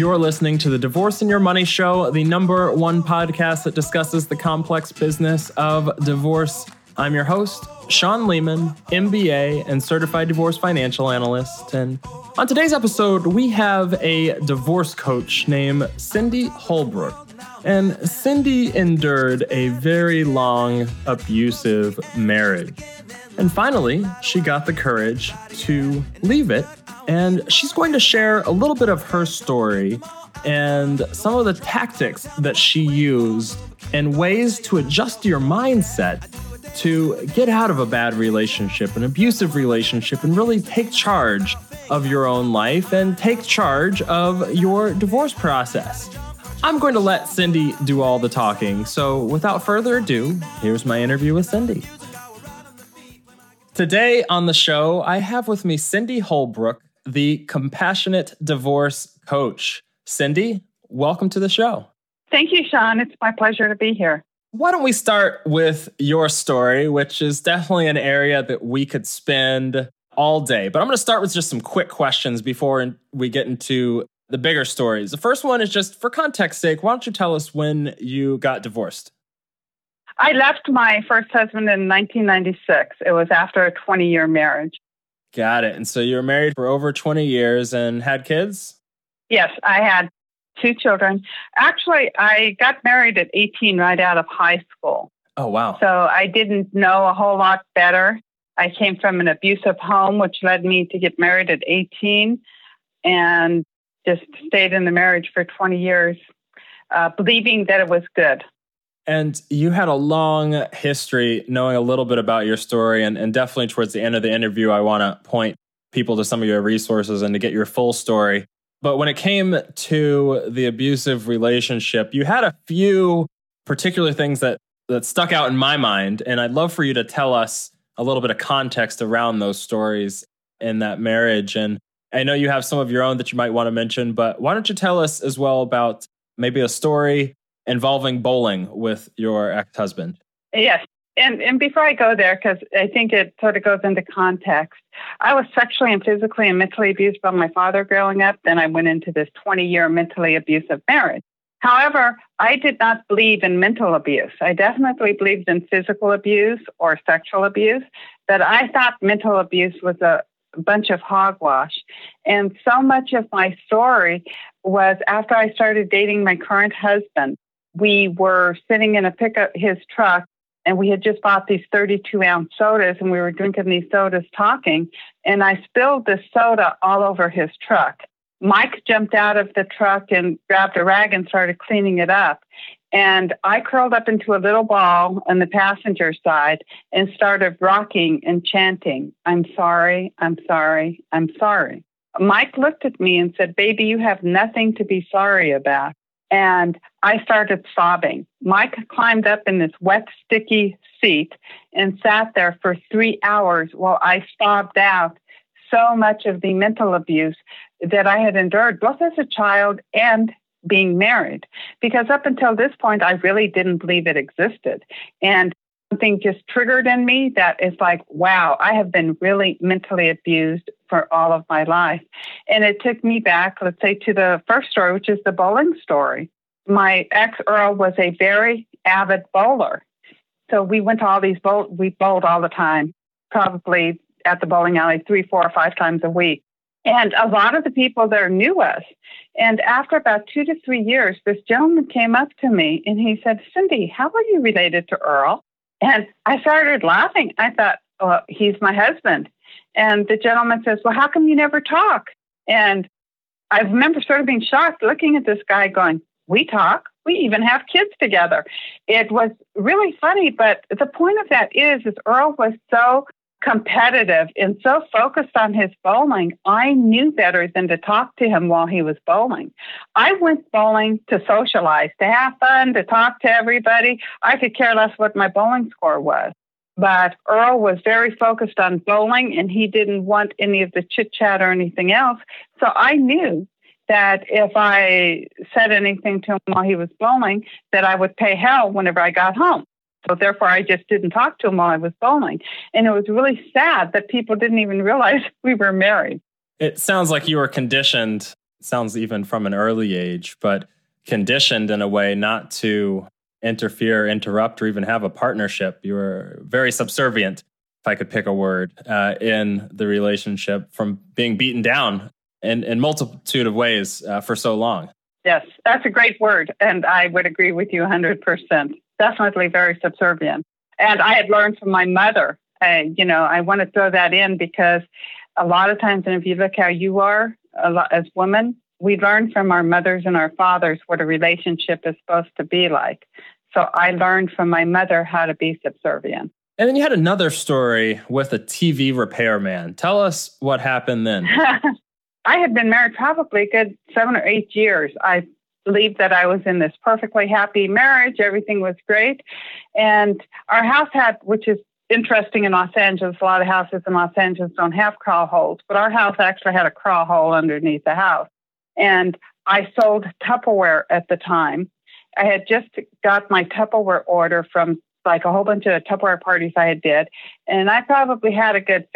You're listening to the Divorce and Your Money Show, the #1 podcast that discusses the complex business of divorce. I'm your host, Sean Lehman, MBA and certified divorce financial analyst. And on today's episode, we have a divorce coach named Cindy Holbrook. And Cindy endured a very long, abusive marriage. And finally, she got the courage to leave it. And she's going to share a little bit of her story and some of the tactics that she used and ways to adjust your mindset to get out of a bad relationship, an abusive relationship, and really take charge of your own life and take charge of your divorce process. I'm going to let Cindy do all the talking. So without further ado, here's my interview with Cindy. Today on the show, I have with me Cindy Holbrook, the Compassionate Divorce Coach. Cindy, welcome to the show. Thank you, Sean. It's my pleasure to be here. Why don't we start with your story, which is definitely an area that we could spend all day. But I'm going to start with just some quick questions before we get into the bigger stories. The first one is just for context sake, why don't you tell us when you got divorced? I left my first husband in 1996. It was after a 20-year marriage. Got it. And so you were married for over 20 years and had kids? Yes, I had 2 children. Actually, I got married at 18 right out of high school. Oh, wow. So I didn't know a whole lot better. I came from an abusive home, which led me to get married at 18 and just stayed in the marriage for 20 years, believing that it was good. And you had a long history knowing a little bit about your story. And definitely towards the end of the interview, I want to point people to some of your resources and to get your full story. But when it came to the abusive relationship, you had a few particular things that stuck out in my mind. And I'd love for you to tell us a little bit of context around those stories in that marriage. And I know you have some of your own that you might want to mention, but why don't you tell us as well about maybe a story involving bowling with your ex-husband? Yes. And before I go there, because I think it sort of goes into context, I was sexually and physically and mentally abused by my father growing up. Then I went into this 20-year mentally abusive marriage. However, I did not believe in mental abuse. I definitely believed in physical abuse or sexual abuse, but I thought mental abuse was a bunch of hogwash. And so much of my story was after I started dating my current husband. We were sitting in his truck, and we had just bought these 32-ounce sodas, and we were drinking these sodas talking, and I spilled the soda all over his truck. Mike jumped out of the truck and grabbed a rag and started cleaning it up. And I curled up into a little ball on the passenger side and started rocking and chanting, "I'm sorry, I'm sorry, I'm sorry." Mike looked at me and said, "Baby, you have nothing to be sorry about." And I started sobbing. Mike climbed up in this wet, sticky seat and sat there for 3 hours while I sobbed out so much of the mental abuse that I had endured, both as a child and being married. Because up until this point, I really didn't believe it existed. And something just triggered in me that is like, wow, I have been really mentally abused for all of my life. And it took me back, let's say, to the first story, which is the bowling story. My ex, Earl, was a very avid bowler. So we went to all these we bowled all the time, probably at the bowling alley 3, 4, or 5 times a week. And a lot of the people there knew us. And after about 2 to 3 years, this gentleman came up to me and he said, "Cindy, how are you related to Earl?" And I started laughing. I thought, "Oh, he's my husband." And the gentleman says, "Well, how come you never talk?" And I remember sort of being shocked looking at this guy going, "We talk. We even have kids together." It was really funny. But the point of that is Earl was so competitive and so focused on his bowling, I knew better than to talk to him while he was bowling. I went bowling to socialize, to have fun, to talk to everybody. I could care less what my bowling score was. But Earl was very focused on bowling, and he didn't want any of the chit-chat or anything else. So I knew that if I said anything to him while he was bowling, that I would pay hell whenever I got home. So therefore, I just didn't talk to him while I was bowling. And it was really sad that people didn't even realize we were married. It sounds like you were conditioned sounds even from an early age, but conditioned in a way not to interfere, interrupt, or even have a partnership. You were very subservient, if I could pick a word, in the relationship from being beaten down in multitude of ways for so long. Yes, that's a great word. And I would agree with you 100%. Definitely very subservient. And I had learned from my mother. I want to throw that in because a lot of times, and if you look how you are as women, we learn from our mothers and our fathers what a relationship is supposed to be like. So I learned from my mother how to be subservient. And then you had another story with a TV repairman. Tell us what happened then. I had been married probably a good 7 or 8 years. I believed that I was in this perfectly happy marriage. Everything was great. And our house had, which is interesting in Los Angeles, a lot of houses in Los Angeles don't have crawl holes, but our house actually had a crawl hole underneath the house. And I sold Tupperware at the time. I had just got my Tupperware order from like a whole bunch of Tupperware parties I had did. And I probably had a good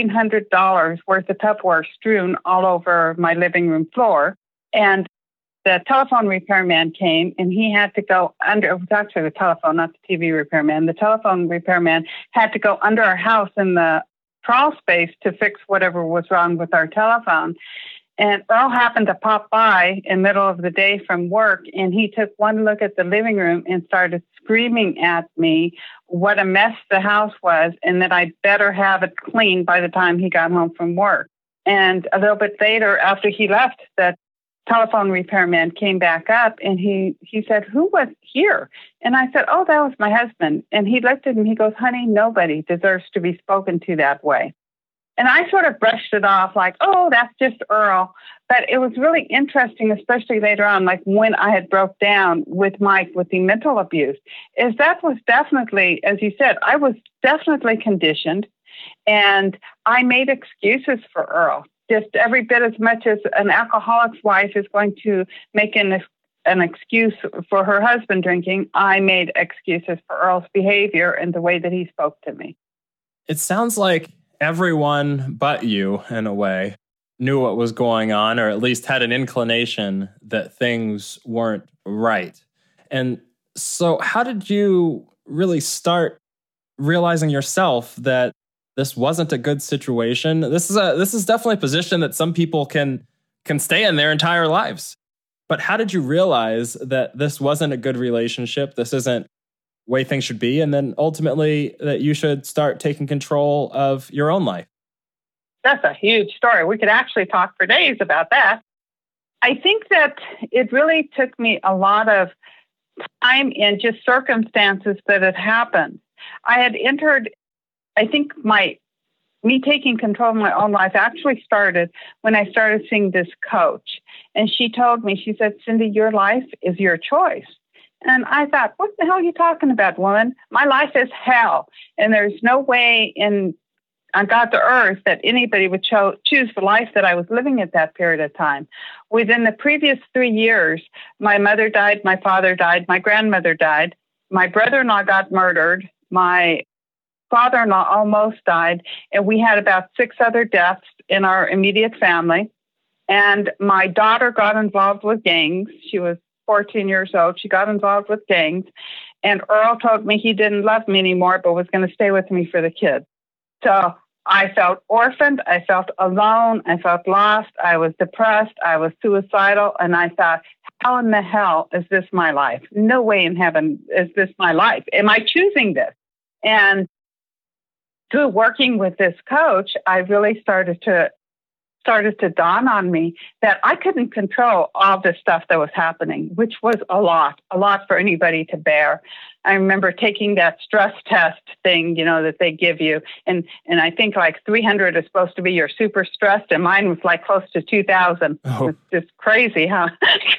$1,500 worth of Tupperware strewn all over my living room floor. And the telephone repairman came and he had to go under, it was actually the telephone, not the TV repairman. The telephone repairman had to go under our house in the crawl space to fix whatever was wrong with our telephone. And Earl happened to pop by in the middle of the day from work, and he took one look at the living room and started screaming at me what a mess the house was and that I'd better have it cleaned by the time he got home from work. And a little bit later, after he left, the telephone repairman came back up and he said, "Who was here?" And I said, "Oh, that was my husband." And he looked at me, he goes, "Honey, nobody deserves to be spoken to that way." And I sort of brushed it off like, "Oh, that's just Earl." But it was really interesting, especially later on, like when I had broke down with Mike with the mental abuse, is that was definitely, as you said, I was definitely conditioned. And I made excuses for Earl, just every bit as much as an alcoholic's wife is going to make an excuse for her husband drinking. I made excuses for Earl's behavior and the way that he spoke to me. It sounds like everyone but you, in a way, knew what was going on, or at least had an inclination that things weren't right. And so how did you really start realizing yourself that this wasn't a good situation? This is definitely a position that some people can stay in their entire lives. But how did you realize that this wasn't a good relationship? This isn't the way things should be. And then ultimately that you should start taking control of your own life. That's a huge story. We could actually talk for days about that. I think that it really took me a lot of time and just circumstances that had happened. I had entered, I think me taking control of my own life actually started when I started seeing this coach. And she told me, she said, "Cindy, your life is your choice." And I thought, what the hell are you talking about, woman? My life is hell. And there's no way on God's earth that anybody would choose the life that I was living at that period of time. Within the previous 3 years, my mother died, my father died, my grandmother died, my brother-in-law got murdered, my father-in-law almost died, and we had about 6 other deaths in our immediate family. And my daughter got involved with gangs. She was 14 years old. She got involved with gangs. And Earl told me he didn't love me anymore, but was going to stay with me for the kids. So I felt orphaned. I felt alone. I felt lost. I was depressed. I was suicidal. And I thought, how in the hell is this my life? No way in heaven is this my life. Am I choosing this? And through working with this coach, I really started to dawn on me that I couldn't control all the stuff that was happening, which was a lot for anybody to bear. I remember taking that stress test thing, that they give you. And I think like 300 is supposed to be your super stressed, and mine was like close to 2,000. Oh. It's just crazy how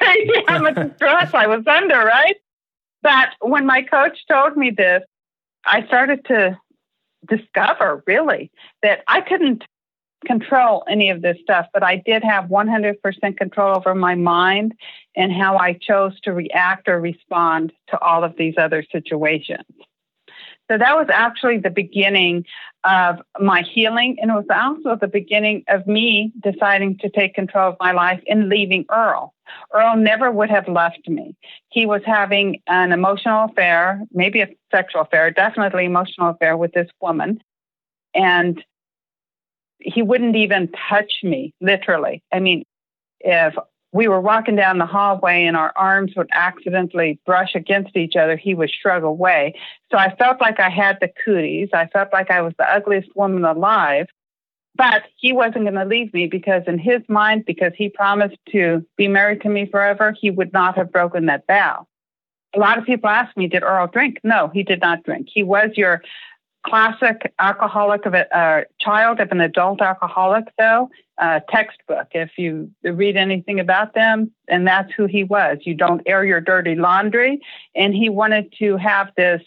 much stress I was under, right? But when my coach told me this, I started to discover really that I couldn't control any of this stuff, but I did have 100% control over my mind and how I chose to react or respond to all of these other situations. So that was actually the beginning of my healing. And it was also the beginning of me deciding to take control of my life and leaving Earl. Earl never would have left me. He was having an emotional affair, maybe a sexual affair, definitely emotional affair with this woman. And he wouldn't even touch me, literally. I mean, if we were walking down the hallway and our arms would accidentally brush against each other, he would shrug away. So I felt like I had the cooties. I felt like I was the ugliest woman alive. But he wasn't going to leave me because in his mind, because he promised to be married to me forever, he would not have broken that vow. A lot of people ask me, did Earl drink? No, he did not drink. He was your classic alcoholic of a child of an adult alcoholic, though, textbook. If you read anything about them, and that's who he was. You don't air your dirty laundry. And he wanted to have this,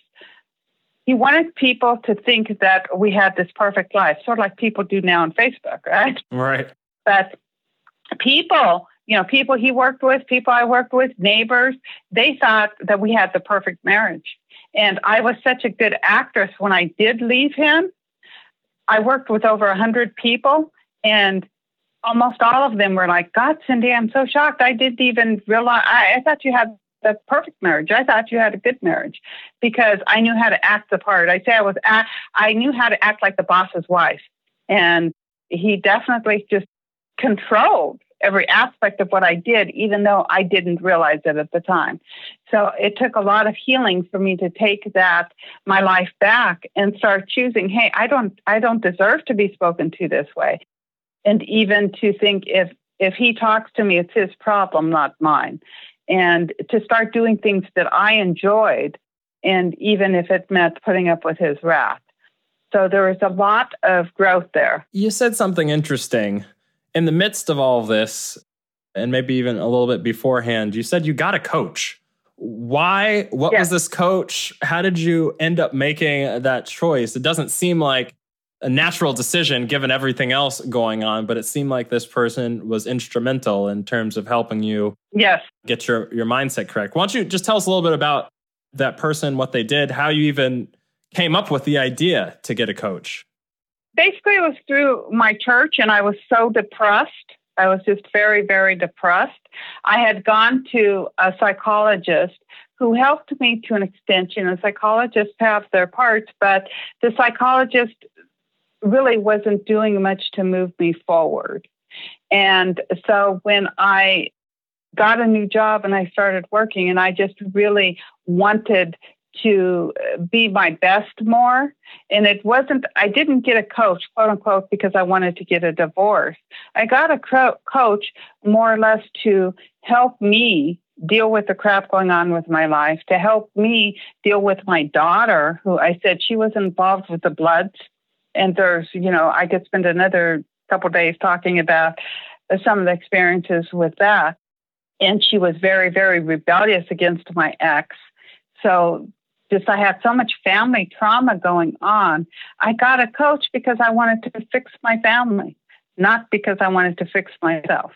he wanted people to think that we had this perfect life, sort of like people do now on Facebook, right? Right. But people, people he worked with, people I worked with, neighbors, they thought that we had the perfect marriage. And I was such a good actress when I did leave him. I worked with over 100 people, and almost all of them were like, God, Cindy, I'm so shocked. I didn't even realize, I thought you had the perfect marriage. I thought you had a good marriage because I knew how to act the part. I knew how to act like the boss's wife. And he definitely just controlled every aspect of what I did, even though I didn't realize it at the time. So it took a lot of healing for me to take my life back and start choosing, hey, I don't deserve to be spoken to this way. And even to think if he talks to me, it's his problem, not mine. And to start doing things that I enjoyed, and even if it meant putting up with his wrath. So there was a lot of growth there. You said something interesting. In the midst of all of this, and maybe even a little bit beforehand, you said you got a coach. Why? What was this coach? How did you end up making that choice? It doesn't seem like a natural decision given everything else going on, but it seemed like this person was instrumental in terms of helping you get your mindset correct. Why don't you just tell us a little bit about that person, what they did, how you even came up with the idea to get a coach? Basically, it was through my church, and I was so depressed. I was just very, very depressed. I had gone to a psychologist who helped me to an extent. Psychologists have their parts, but the psychologist really wasn't doing much to move me forward. And so when I got a new job and I started working, and I just really wanted to be my best more. And I didn't get a coach, quote unquote, because I wanted to get a divorce. I got a coach more or less to help me deal with the crap going on with my life, to help me deal with my daughter, who I said she was involved with the Bloods. And there's, I could spend another couple of days talking about some of the experiences with that. And she was very, very rebellious against my ex. So I had so much family trauma going on. I got a coach because I wanted to fix my family, not because I wanted to fix myself.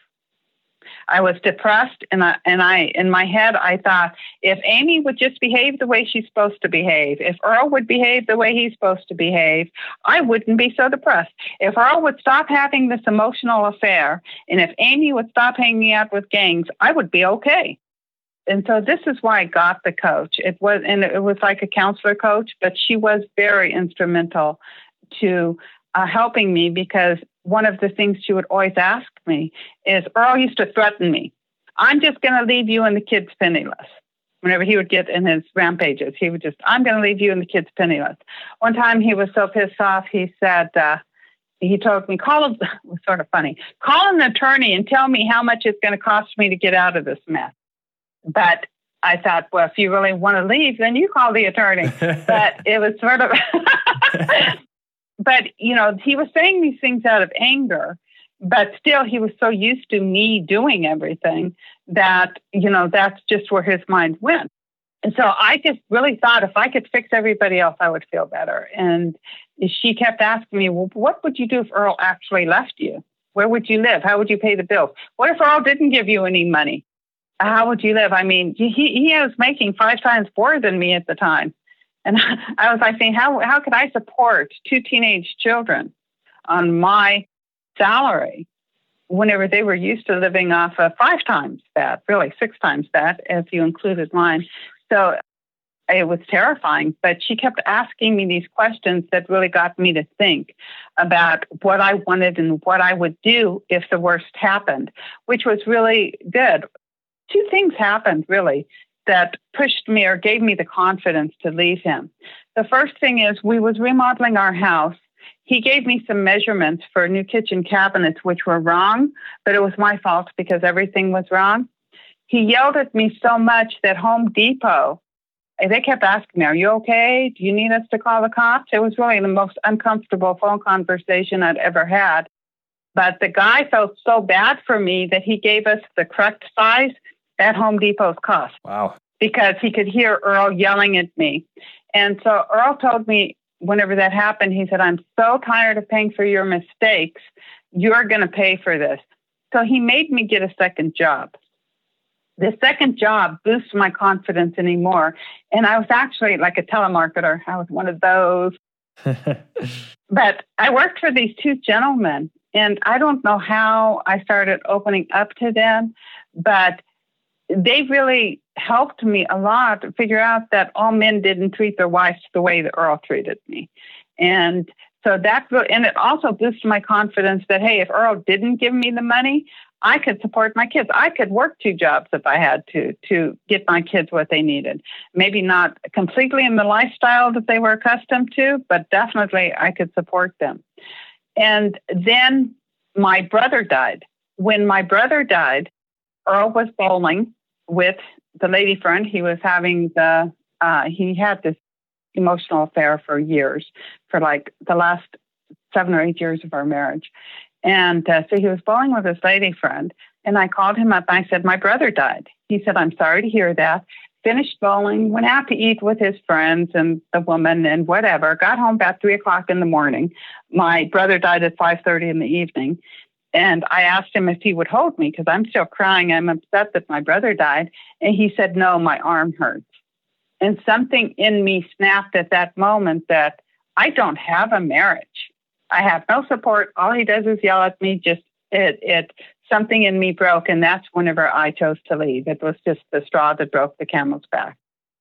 I was depressed, and I in my head, I thought, if Amy would just behave the way she's supposed to behave, if Earl would behave the way he's supposed to behave, I wouldn't be so depressed. If Earl would stop having this emotional affair, and if Amy would stop hanging out with gangs, I would be okay. And so this is why I got the coach. It was like a counselor coach, but she was very instrumental to helping me, because one of the things she would always ask me is, Earl used to threaten me. I'm just going to leave you and the kids penniless. Whenever he would get in his rampages, he would I'm going to leave you and the kids penniless. One time he was so pissed off, he said, he told me, it was sort of funny, call an attorney and tell me how much it's going to cost me to get out of this mess. But I thought, well, if you really want to leave, then you call the attorney. But it was sort of, but, he was saying these things out of anger, but still he was so used to me doing everything that, that's just where his mind went. And so I just really thought if I could fix everybody else, I would feel better. And she kept asking me, well, what would you do if Earl actually left you? Where would you live? How would you pay the bills? What if Earl didn't give you any money? How would you live? I mean, he was making 5 times more than me at the time. And I was like saying, how could I support two teenage children on my salary whenever they were used to living off of 5 times that, really 6 times that, if you included mine. So it was terrifying, but she kept asking me these questions that really got me to think about what I wanted and what I would do if the worst happened, which was really good. 2 things happened really that pushed me or gave me the confidence to leave him. The first thing is we was remodeling our house. He gave me some measurements for new kitchen cabinets, which were wrong, but it was my fault because everything was wrong. He yelled at me so much that Home Depot, they kept asking me, are you okay? Do you need us to call the cops? It was really the most uncomfortable phone conversation I'd ever had. But the guy felt so bad for me that he gave us the correct size at Home Depot's cost. Wow. Because he could hear Earl yelling at me. And so Earl told me whenever that happened, he said, I'm so tired of paying for your mistakes. You're going to pay for this. So he made me get a second job. The second job boosted my confidence anymore. And I was actually like a telemarketer. I was one of those. But I worked for these 2 gentlemen, and I don't know how I started opening up to them, but they really helped me a lot to figure out that all men didn't treat their wives the way that Earl treated me. And so and it also boosted my confidence that, hey, if Earl didn't give me the money, I could support my kids. I could work 2 jobs if I had to get my kids what they needed. Maybe not completely in the lifestyle that they were accustomed to, but definitely I could support them. And then my brother died. When my brother died, Earl was bowling with the lady friend. He was having he had this emotional affair for years, for like the last 7 or 8 years of our marriage. And so he was bowling with his lady friend. And I called him up. And I said, my brother died. He said, I'm sorry to hear that. Finished bowling, went out to eat with his friends and the woman and whatever. Got home about 3:00 in the morning. My brother died at 5:30 in the evening. And I asked him if he would hold me because I'm still crying. I'm upset that my brother died. And he said, no, my arm hurts. And something in me snapped at that moment that I don't have a marriage. I have no support. All he does is yell at me. Something in me broke. And that's whenever I chose to leave. It was just the straw that broke the camel's back.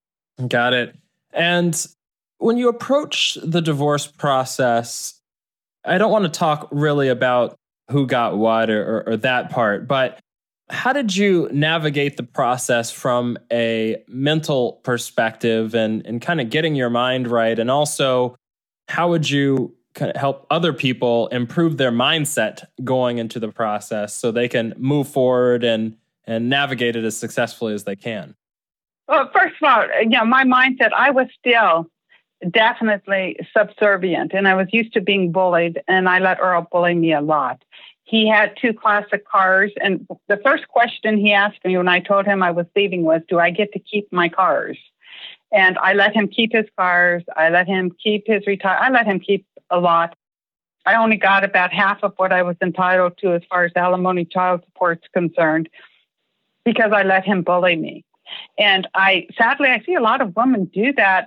Got it. And when you approach the divorce process, I don't want to talk really about who got what or that part, but how did you navigate the process from a mental perspective and kind of getting your mind right? And also, how would you kind of help other people improve their mindset going into the process so they can move forward and navigate it as successfully as they can? Well, first of all, my mindset, I was still definitely subservient, and I was used to being bullied, and I let Earl bully me a lot. He had 2 classic cars, and the first question he asked me when I told him I was leaving was, do I get to keep my cars? And I let him keep his cars. I let him keep his I let him keep a lot. I only got about half of what I was entitled to as far as alimony child support's concerned because I let him bully me. And sadly, I see a lot of women do that.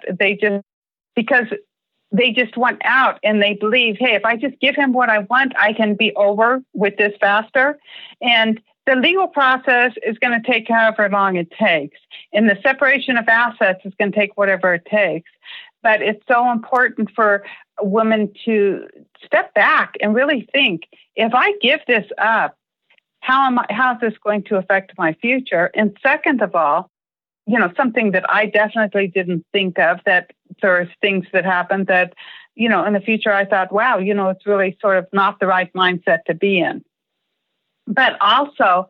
Because they just want out and they believe, hey, if I just give him what I want, I can be over with this faster. And the legal process is going to take however long it takes. And the separation of assets is going to take whatever it takes. But it's so important for women to step back and really think, if I give this up, how is this going to affect my future? And second of all, something that I definitely didn't think of, that there's things that happened that, in the future I thought, wow, it's really sort of not the right mindset to be in. But also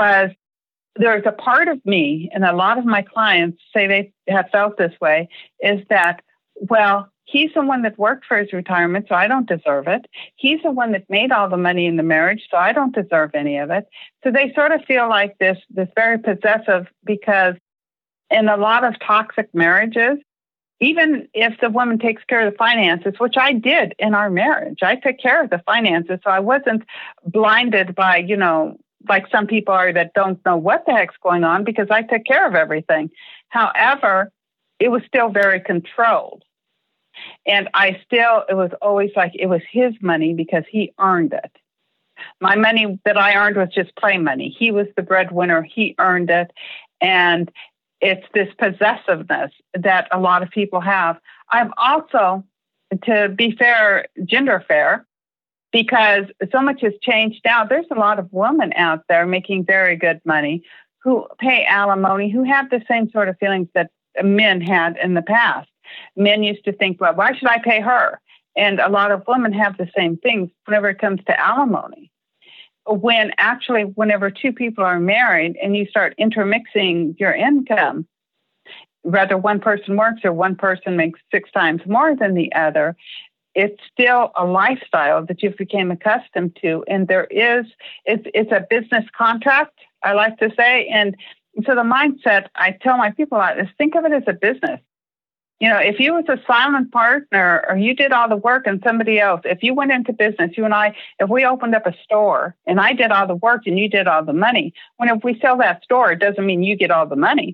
there's a part of me, and a lot of my clients say they have felt this way, is that, well, he's the one that worked for his retirement, so I don't deserve it. He's the one that made all the money in the marriage, so I don't deserve any of it. So they sort of feel like this very possessive, because in a lot of toxic marriages, even if the woman takes care of the finances, which I did in our marriage, I took care of the finances. So I wasn't blinded by, like some people are that don't know what the heck's going on, because I took care of everything. However, it was still very controlled. And it was always like it was his money because he earned it. My money that I earned was just play money. He was the breadwinner. He earned it. And it's this possessiveness that a lot of people have. I'm also, to be fair, gender fair, because so much has changed now. There's a lot of women out there making very good money who pay alimony, who have the same sort of feelings that men had in the past. Men used to think, well, why should I pay her? And a lot of women have the same things whenever it comes to alimony. When actually, whenever two people are married and you start intermixing your income, whether one person works or one person makes 6 times more than the other, it's still a lifestyle that you've become accustomed to. And it's a business contract, I like to say. And so the mindset I tell my people is think of it as a business. If you was a silent partner or you did all the work and somebody else, if you went into business, you and I, if we opened up a store and I did all the work and you did all the money, if we sell that store, it doesn't mean you get all the money.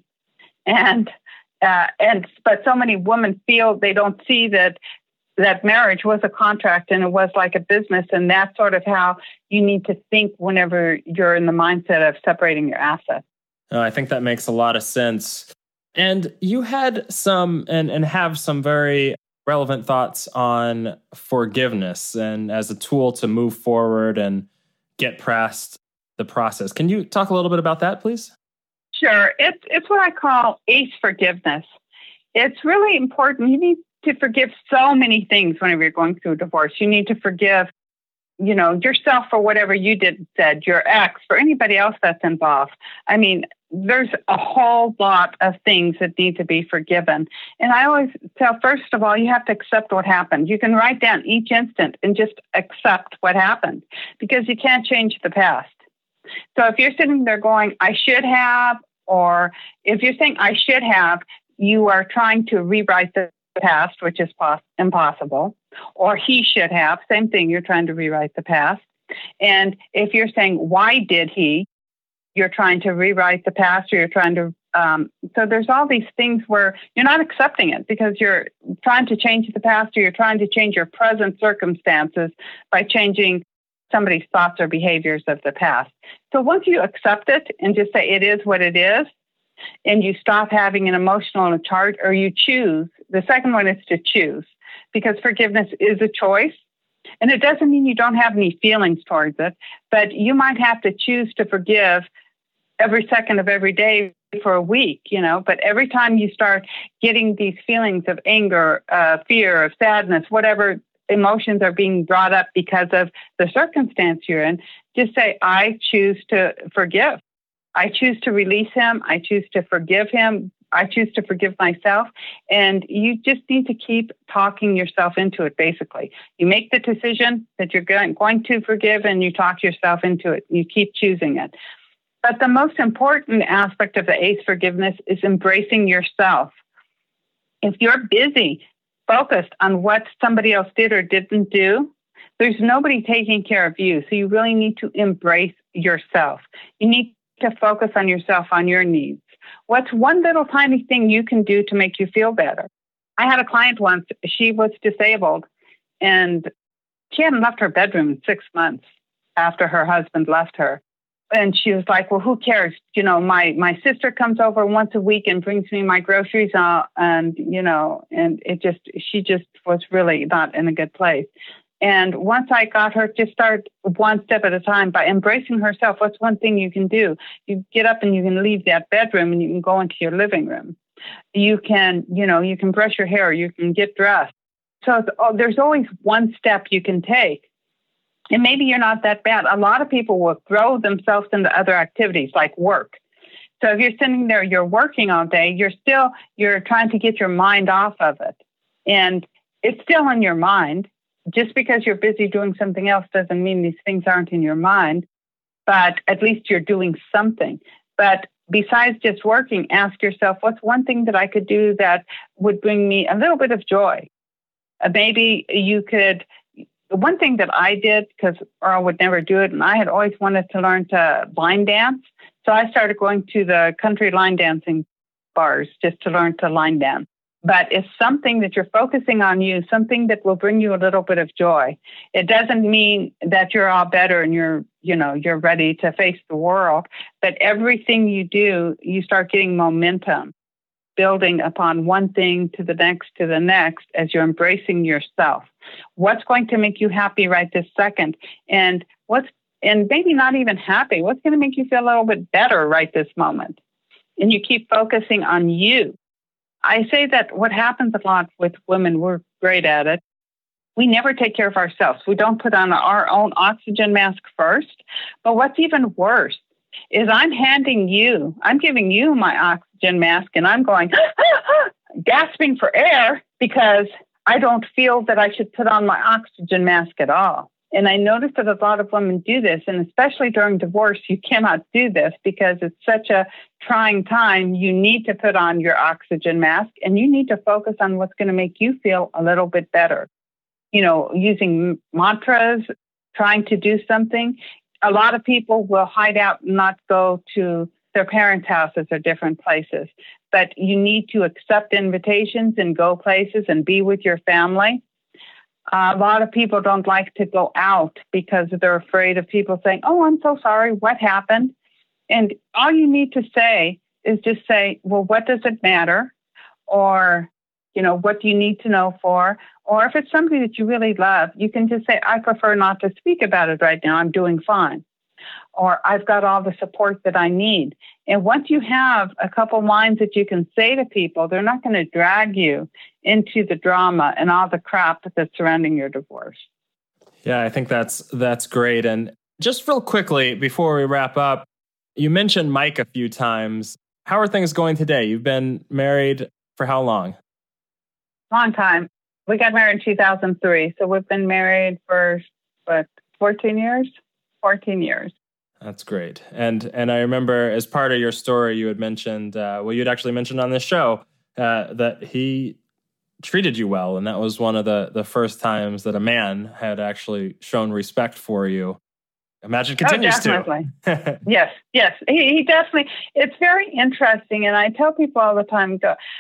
But so many women feel they don't see that marriage was a contract and it was like a business. And that's sort of how you need to think whenever you're in the mindset of separating your assets. I think that makes a lot of sense. And you had some and have some very relevant thoughts on forgiveness and as a tool to move forward and get past the process. Can you talk a little bit about that, please? Sure. It's what I call ACE forgiveness. It's really important. You need to forgive so many things whenever you're going through a divorce. You need to forgive, yourself for whatever you said, your ex, for anybody else that's involved. I mean, there's a whole lot of things that need to be forgiven. And I always tell, first of all, you have to accept what happened. You can write down each instant and just accept what happened because you can't change the past. So if you're sitting there going, I should have, or if you're saying I should have, you are trying to rewrite the past, which is impossible. Or he should have, same thing, you're trying to rewrite the past. And if you're saying, why did he? You're trying to rewrite the past, or you're trying to, so there's all these things where you're not accepting it because you're trying to change the past, or you're trying to change your present circumstances by changing somebody's thoughts or behaviors of the past. So once you accept it and just say it is what it is, and you stop having an emotional charge, or you choose, the second one is to choose, because forgiveness is a choice. And it doesn't mean you don't have any feelings towards it, but you might have to choose to forgive every second of every day for a week, but every time you start getting these feelings of anger, fear, of sadness, whatever emotions are being brought up because of the circumstance you're in, just say, I choose to forgive. I choose to release him. I choose to forgive him. I choose to forgive myself. And you just need to keep talking yourself into it, basically. You make the decision that you're going to forgive, and you talk yourself into it. You keep choosing it. But the most important aspect of the ACE forgiveness is embracing yourself. If you're busy, focused on what somebody else did or didn't do, there's nobody taking care of you. So you really need to embrace yourself. You need to focus on yourself, on your needs. What's one little tiny thing you can do to make you feel better? I had a client once, she was disabled, and she hadn't left her bedroom in 6 months after her husband left her. And she was like, well, who cares? My sister comes over once a week and brings me my groceries, and she just was really not in a good place. And once I got her to start one step at a time by embracing herself, what's one thing you can do? You get up and you can leave that bedroom and you can go into your living room. You can brush your hair, you can get dressed. So there's always one step you can take. And maybe you're not that bad. A lot of people will throw themselves into other activities like work. So if you're sitting there, you're working all day, you're trying to get your mind off of it. And it's still in your mind. Just because you're busy doing something else doesn't mean these things aren't in your mind, but at least you're doing something. But besides just working, ask yourself, what's one thing that I could do that would bring me a little bit of joy? Maybe you could, one thing that I did, because Earl would never do it, and I had always wanted to learn to line dance. So I started going to the country line dancing bars just to learn to line dance. but it's something that you're focusing on you, something that will bring you a little bit of joy. It doesn't mean that you're all better and you're ready to face the world, but everything you do, you start getting momentum, building upon one thing to the next as you're embracing yourself. What's going to make you happy right this second? And maybe not even happy. What's going to make you feel a little bit better right this moment? And you keep focusing on you. I say that what happens a lot with women, we're great at it. We never take care of ourselves. We don't put on our own oxygen mask first. But what's even worse is I'm giving you my oxygen mask and I'm going, gasping for air because I don't feel that I should put on my oxygen mask at all. And I noticed that a lot of women do this, and especially during divorce, you cannot do this because it's such a trying time. You need to put on your oxygen mask and you need to focus on what's going to make you feel a little bit better. Using mantras, trying to do something. A lot of people will hide out and not go to their parents' houses or different places, but you need to accept invitations and go places and be with your family. A lot of people don't like to go out because they're afraid of people saying, "Oh, I'm so sorry, what happened?" And all you need to say is just say, "Well, what does it matter?" Or, what do you need to know for? Or if it's somebody that you really love, you can just say, "I prefer not to speak about it right now. I'm doing fine." Or I've got all the support that I need. And once you have a couple lines that you can say to people, they're not going to drag you into the drama and all the crap that's surrounding your divorce. Yeah, I think that's great. And just real quickly, before we wrap up, you mentioned Mike a few times. How are things going today? You've been married for how long? Long time. We got married in 2003. So we've been married for, 14 years? 14 years. That's great. And I remember as part of your story, you had mentioned, you'd actually mentioned on this show that he treated you well. And that was one of the first times that a man had actually shown respect for you. Imagine continues definitely. to. Yes. He definitely, it's very interesting. And I tell people all the time,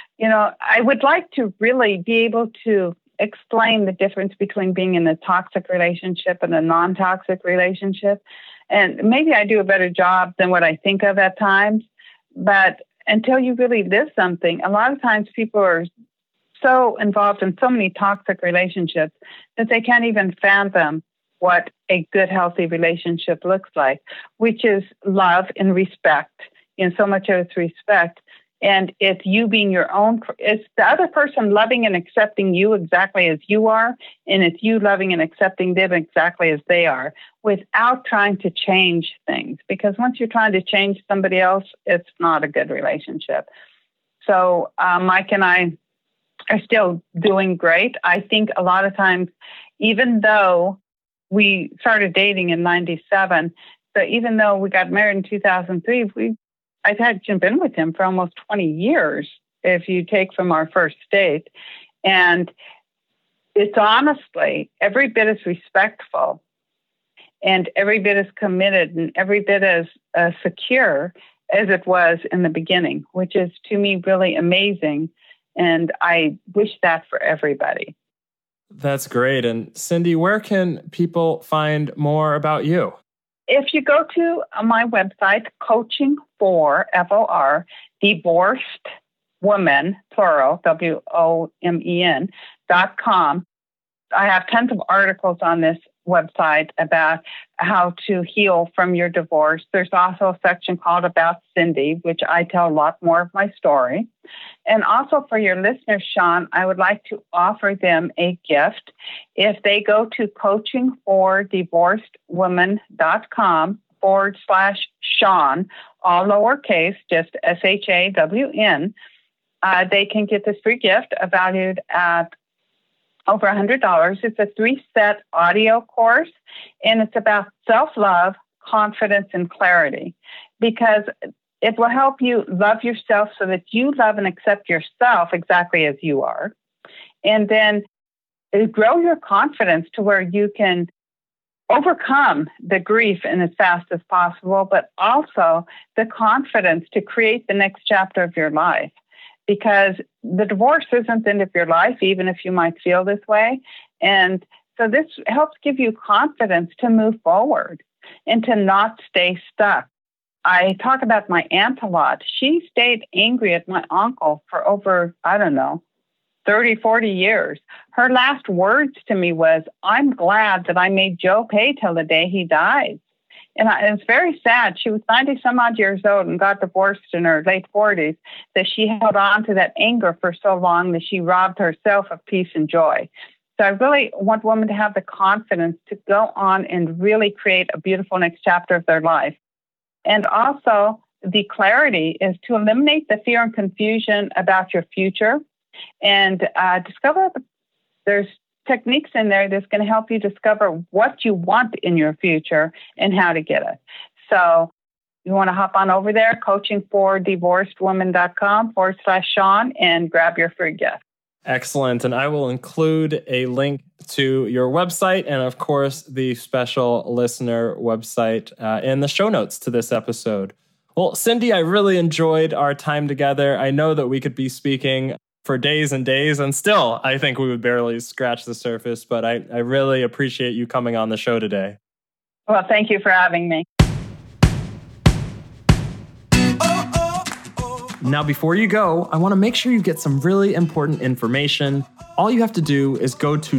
I would like to really be able to explain the difference between being in a toxic relationship and a non-toxic relationship. And maybe I do a better job than what I think of at times. But until you really live something, a lot of times people are so involved in so many toxic relationships that they can't even fathom what a good, healthy relationship looks like, which is love and respect. So much of it's respect. And it's you being your own, it's the other person loving and accepting you exactly as you are, and it's you loving and accepting them exactly as they are, without trying to change things. Because once you're trying to change somebody else, it's not a good relationship. So Mike and I are still doing great. I think a lot of times, even though we started dating in 97, so even though we got married in 2003, I've been with him for almost 20 years, if you take from our first date. And it's honestly every bit as respectful and every bit as committed and every bit as secure as it was in the beginning, which is to me really amazing. And I wish that for everybody. That's great. And Cindy, where can people find more about you? If you go to my website, Coaching for, FOR, Divorced Women, plural, WOMEN.com, I have tons of articles on this website about how to heal from your divorce. There's also a section called About Cindy, which I tell a lot more of my story. And also for your listeners, Sean, I would like to offer them a gift. If they go to coachingfordivorcedwomen.com/Sean, all lowercase, just SHAWN, they can get this free gift valued at over $100. It's a 3-set audio course, and it's about self-love, confidence, and clarity, because it will help you love yourself so that you love and accept yourself exactly as you are. And then grow your confidence to where you can overcome the grief in as fast as possible, but also the confidence to create the next chapter of your life. because the divorce isn't the end of your life, even if you might feel this way. And so this helps give you confidence to move forward and to not stay stuck. I talk about my aunt a lot. She stayed angry at my uncle for over, 30, 40 years. Her last words to me was, "I'm glad that I made Joe pay till the day he dies." And it's very sad. She was 90 some odd years old and got divorced in her late 40s, that she held on to that anger for so long that she robbed herself of peace and joy. So I really want women to have the confidence to go on and really create a beautiful next chapter of their life. And also the clarity is to eliminate the fear and confusion about your future and discover there's techniques in there that's going to help you discover what you want in your future and how to get it. So you want to hop on over there, coachingfordivorcedwomen.com/Sean, and grab your free gift. Excellent. And I will include a link to your website and, of course, the special listener website in the show notes to this episode. Well, Cindy, I really enjoyed our time together. I know that we could be speaking for days and days, and still, I think we would barely scratch the surface, but I really appreciate you coming on the show today. Well, thank you for having me. Now, before you go, I want to make sure you get some really important information. All you have to do is go to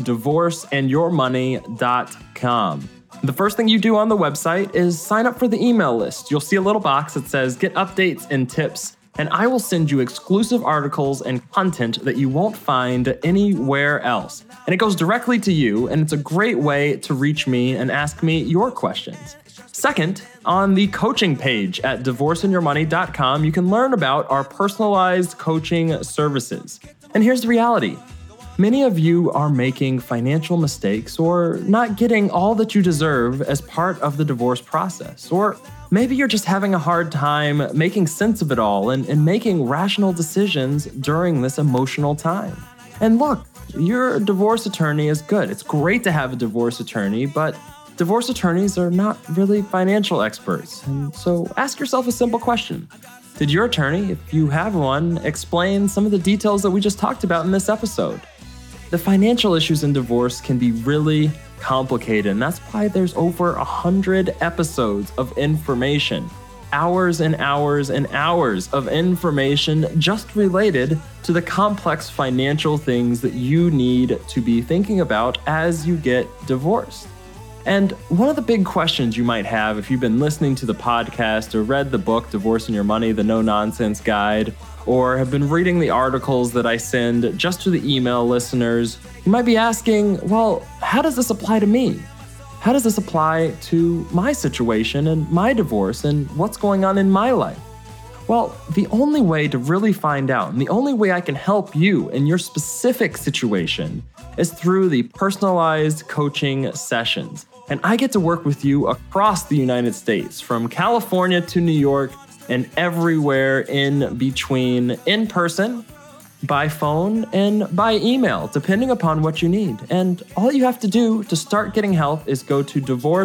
divorceandyourmoney.com. The first thing you do on the website is sign up for the email list. You'll see a little box that says get updates and tips, and I will send you exclusive articles and content that you won't find anywhere else. And it goes directly to you, and it's a great way to reach me and ask me your questions. Second, on the coaching page at divorceandyourmoney.com, you can learn about our personalized coaching services. And here's the reality. Many of you are making financial mistakes or not getting all that you deserve as part of the divorce process. Or maybe you're just having a hard time making sense of it all and making rational decisions during this emotional time. And look, your divorce attorney is good. It's great to have a divorce attorney, but divorce attorneys are not really financial experts. And so ask yourself a simple question. Did your attorney, if you have one, explain some of the details that we just talked about in this episode? The financial issues in divorce can be really complicated, and that's why there's over 100 episodes of information, hours and hours and hours of information just related to the complex financial things that you need to be thinking about as you get divorced. And one of the big questions you might have if you've been listening to the podcast or read the book, Divorce and Your Money, the No-Nonsense Guide, or have been reading the articles that I send just to the email listeners, you might be asking, well, how does this apply to me? How does this apply to my situation and my divorce and what's going on in my life? Well, the only way to really find out, and the only way I can help you in your specific situation, is through the personalized coaching sessions. And I get to work with you across the United States, from California to New York and everywhere in between, in person, by phone, and by email, depending upon what you need. And all you have to do to start getting help is go to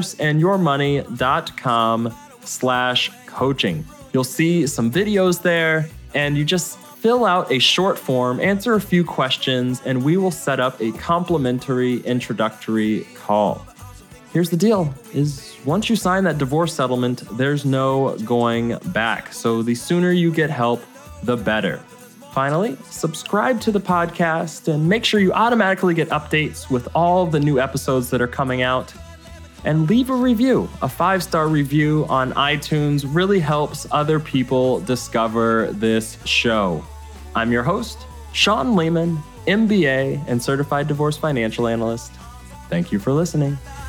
divorceandyourmoney.com/coaching. You'll see some videos there, and you just fill out a short form, answer a few questions, and we will set up a complimentary introductory call. Here's the deal, is once you sign that divorce settlement, there's no going back. So the sooner you get help, the better. Finally, subscribe to the podcast and make sure you automatically get updates with all the new episodes that are coming out. And leave a review. A 5-star review on iTunes really helps other people discover this show. I'm your host, Sean Lehman, MBA and Certified Divorce Financial Analyst. Thank you for listening.